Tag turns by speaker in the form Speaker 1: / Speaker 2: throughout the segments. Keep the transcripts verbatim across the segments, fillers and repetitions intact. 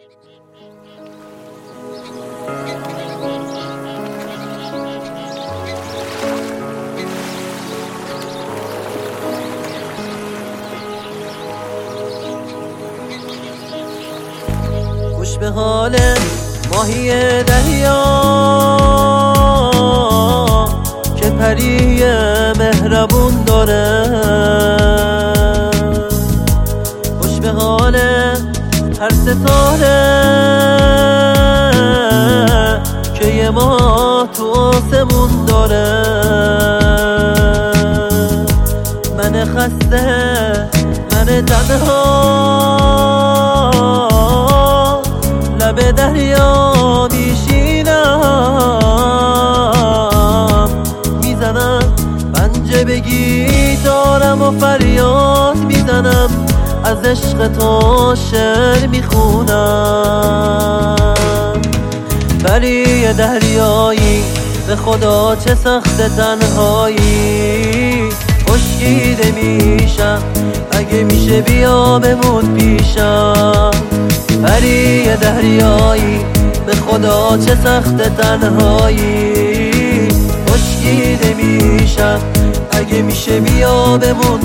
Speaker 1: خوش به حال ماهی دریا که پری مهربون داره. خوش به حال هر ستاره که یه ماه تو آسمون داره. من خسته، من تنها لب دریا میشینم، میزنم پنجه بگی دارم و فریاد میزنم، از عشق تو شعر میخونم. ولی دریایی به خدا چه سخت تنهایی، خشکیده میشم اگه میشه بیا بمون پیشم. پری دریایی به خدا چه سخت تنهایی، خشکیده میشم اگه میشه بیا بمون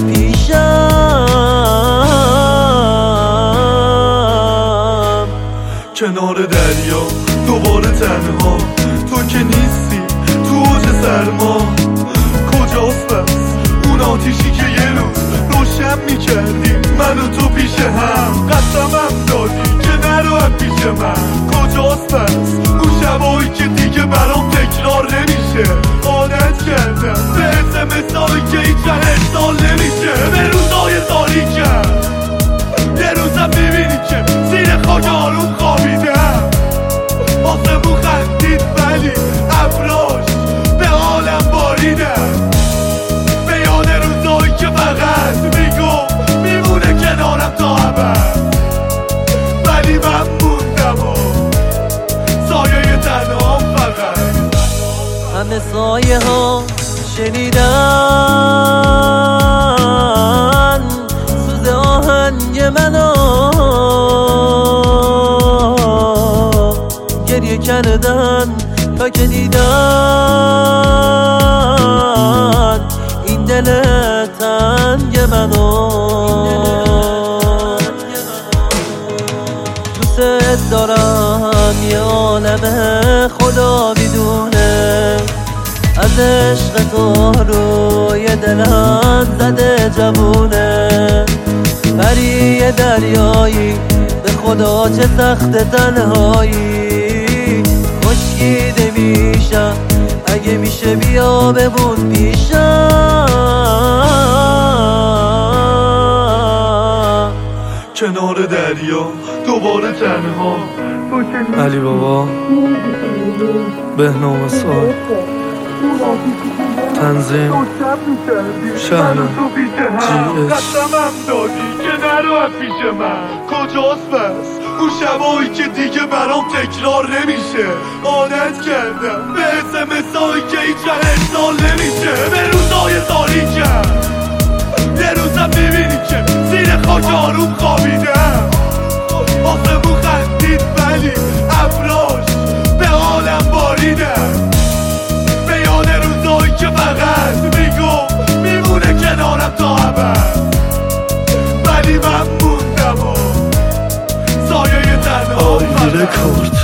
Speaker 1: پیشم.
Speaker 2: کنار دریا دوباره تنها، تو که نیستی تو اوج سرما. کجاست بس اون آتیشی که یه روز روشن میکردیم من و تو پیش هم؟ قسمم دادی که نرو از پیش من. کجاست بس اون شبایی که دیگه برام تکرار نمیشه؟ عادت کردم به اسمسایی که هیچ هر سال نمیشه. به روزای تاریکم یه روزم میبینی که زیر خاک آروم خوابیدم. آسمون خندید ولی ابراش به حالم باریدم. به یاد روزایی که فقط میگو میمونه کنارم تا ابد، ولی من موندم و سایه تنهام فقط.
Speaker 1: همه سایه ها شنیدن سوز آهنگ منو، گریه کردن تا که دیدن این دل تنگ منو. دوست دارم یه عالم خدا بدونه، از عشق تو روی دلم زده جوونه. پری دریایی به خدا چه سخت تنهایی، خشکیده میشم اگه میشه بیا بمون پیشم.
Speaker 2: کنار دریا دوباره تنها،
Speaker 3: علی بابا، بهنام سال، تنظیم شهر جی اچ.
Speaker 2: قسمم دادی که نرو از پیش من. کجاست بس اون شبایی که دیگه برام تکرار نمیشه؟ عادت کردم به اسمسایی که هیچ هر سال نمیشه. به روزای تاریکم یه روزم میبینی که زیر خاک آروم خوابیدم. آسمون خندید ولی ابراش به حالم باریدم. به یاد روزایی که فقط میگو میمونه کنارم تا ابد، ولی من موندم و سایه تنها فقط.